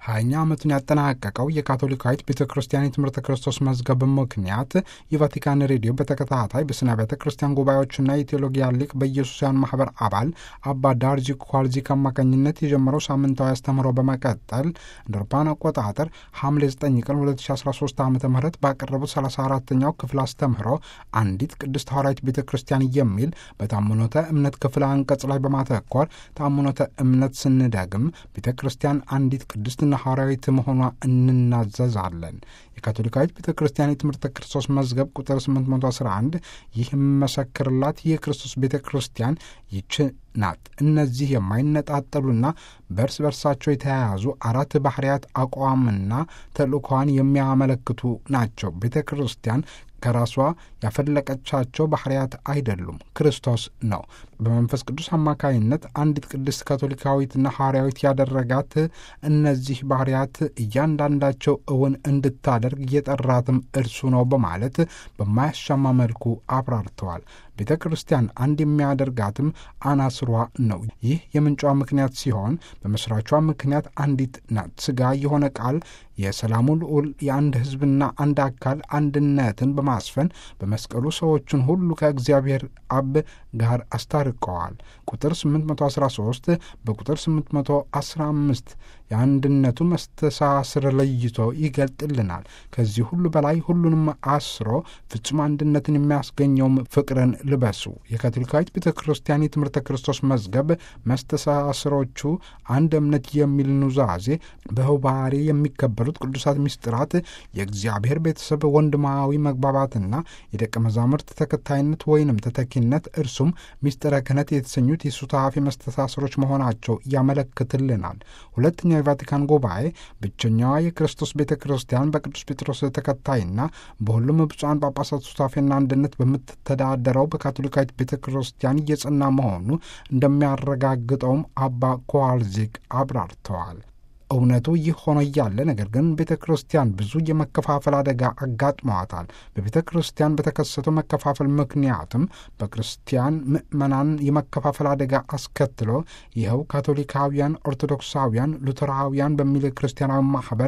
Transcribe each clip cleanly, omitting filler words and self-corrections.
20ኛ ዓመቱን ያጠናቀቀው የካቶሊካዊት ቤተ ክርስቲያን የትምህርተ ክርስቶስ መዝገብ ምክንያት የቫቲካን ሬዲዮ በተከታታይ በስነ ቤተ ክርስቲያን ጉባኤዎችና የቴዎሎጊያ ሊቅ በኢየሱሳውያን ማህበር አባል አባ ዳርጂ ኳልዚክ አማካኝነት የጀመረው ሳምንታዊ አስተምህሮ በመቀጠል እንደ አውሮፓውያን አቆጣጠር ሐምሌ 9 ቀን 2013 ዓ ም ባቀረቡት 34ኛው ክፍል አስተምህሮ አንዲት ቅድስት ሐዋርያዊት ቤተ ክርስቲያን የሚል በታምኖተ እምነት ክፍል አንቀጽ ላይ በማተኮር ታምኖተ እምነት ስንደግም ቤተ ክርስቲያን አንዲት ቅድስትና ሐዋርያዊት መሆኗ እንናዘዛለን። የካቶሊካዊት ቤተ ክርስቲያን የትምህርተ ክርስቶስ መዝገብ ቁጥር 811 ይህ መሰክርላት የክርስቶስ ቤተ ክርስቲያን ይች ናት። እነዚህ የማይነጣጠሉና በእርስ በርሳቸው የተያያዙ አራት ባህርያት አቋምና ተልእኮዋን የሚያመለክቱ ናቸው። ቤተ ክርስቲያን ከራሷ ያፈለቀቻቸው ባህርያት አይደሉም፣ ክርስቶስ ነው። በመንፈስ ቅዱስ አማካይነት አንዲት ቅድስት ካቶሊካዊትና ሐዋርያዊት ያደረጋት እነዚህ ባህርያት እያንዳንዳቸው እውን እንድታደርግ የጠራትም እርሱ ነው በማለት በማያሻማ መልኩ አብራርተዋል። ቤተ ክርስቲያን አንድ የሚያደርጋትም አናስሯ ነው። ይህ የምንጯ ምክንያት ሲሆን በመስራቿ ምክንያት አንዲት ናት። ሥጋ የሆነ ቃል የሰላሙ ልዑል የአንድ ሕዝብና አንድ አካል አንድነትን በማስፈን በመስቀሉ ሰዎችን ሁሉ ከእግዚአብሔር አብ ጋር አስታርቀዋል። ቁጥር 813 በቁጥር 815 የአንድነቱ መስተሳስር ለይቶ ይገልጥልናል። ከዚህ ሁሉ በላይ ሁሉንም አስሮ ፍጹም አንድነትን የሚያስገኘውም ፍቅርን ልበሱ። የካቶሊካዊት ቤተ ክርስቲያን የትምህርተ ክርስቶስ መዝገብ መስተሳስሮቹ አንድ እምነት የሚል ኑዛዜ በህባሬ የሚከበሩት ቅዱሳት ምስጢራት የእግዚአብሔር ቤተሰብ ወንድማዊ መግባባትና የደቀ መዛሙርት ተከታይነት ወይንም ተተኪነት እርሱም ምስጢረ ክህነት የተሰኙት የሱታፌ መስተሳስሮች መሆናቸው ያመለክትልናል። ሁለተኛው የቫቲካን ጉባኤ ብቸኛዋ የክርስቶስ ቤተ ክርስቲያን በቅዱስ ጴጥሮስ ተከታይና በሁሉም ብፁዓን ጳጳሳት ሱታፌና አንድነት በምትተዳደረው በካቶሊካዊት ቤተ ክርስቲያን እየጸና መሆኑ እንደሚያረጋግጠውም አባ ኳልዚክ አብራርተዋል። እውነቱ ይህ ሆኖ እያለ ነገር ግን ቤተ ክርስቲያን ብዙ የመከፋፈል አደጋ አጋጥመዋታል። በቤተ ክርስቲያን በተከሰተው መከፋፈል ምክንያትም በክርስቲያን ምዕመናን የመከፋፈል አደጋ አስከትሎ ይኸው ካቶሊካውያን፣ ኦርቶዶክሳውያን፣ ሉተራውያን በሚል ክርስቲያናዊ ማህበር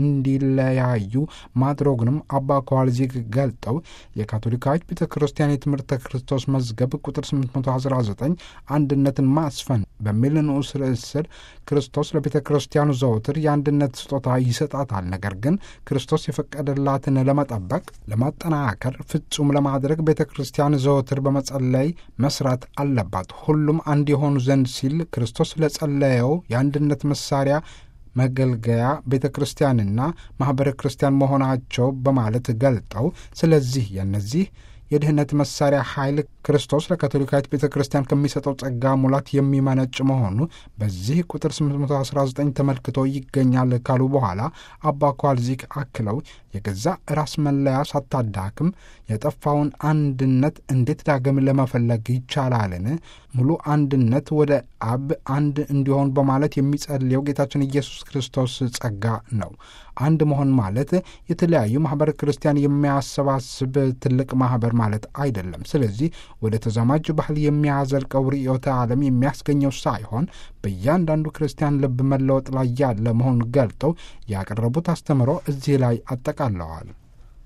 እንዲለያዩ ማድረጉንም አባ ኳልዚክ ገልጠው የካቶሊካዊት ቤተ ክርስቲያን የትምህርተ ክርስቶስ መዝገብ ቁጥር 819 አንድነትን ማስፈን በሚል ንዑስ ርዕስ ስር ክርስቶስ ለቤተ ክርስቲያኑ ዘወትር የአንድነት ስጦታ ይሰጣታል። ነገር ግን ክርስቶስ የፈቀደላትን ለመጠበቅ፣ ለማጠናከር፣ ፍጹም ለማድረግ ቤተ ክርስቲያን ዘወትር በመጸለይ መስራት አለባት። ሁሉም አንድ የሆኑ ዘንድ ሲል ክርስቶስ ለጸለየው የአንድነት መሳሪያ መገልገያ ቤተ ክርስቲያንና ማኅበረ ክርስቲያን መሆናቸው በማለት ገልጠው ስለዚህ የእነዚህ የድህነት መሳሪያ ኃይል ክርስቶስ ለካቶሊካዊት ቤተ ክርስቲያን ከሚሰጠው ጸጋ ሙላት የሚመነጭ መሆኑ በዚህ ቁጥር 819 ተመልክቶ ይገኛል ካሉ በኋላ አባ ኳልዚክ አክለው የገዛ ራስ መለያ ሳታዳክም የጠፋውን አንድነት እንዴት ዳግም ለመፈለግ ይቻላልን? ሙሉ አንድነት ወደ አብ አንድ እንዲሆን በማለት የሚጸልየው ጌታችን ኢየሱስ ክርስቶስ ጸጋ ነው። አንድ መሆን ማለት የተለያዩ ማኅበረ ክርስቲያን የሚያሰባስብ ትልቅ ማኅበር ማለት አይደለም። ስለዚህ ወደ ተዛማጅ ባህል የሚያዘልቀው ርዕዮተ ዓለም የሚያስገኘው ሳይሆን በእያንዳንዱ ክርስቲያን ልብ መለወጥ ላይ ያለ መሆኑን ገልጠው ያቀረቡት አስተምህሮ እዚህ ላይ አጠቃለዋል።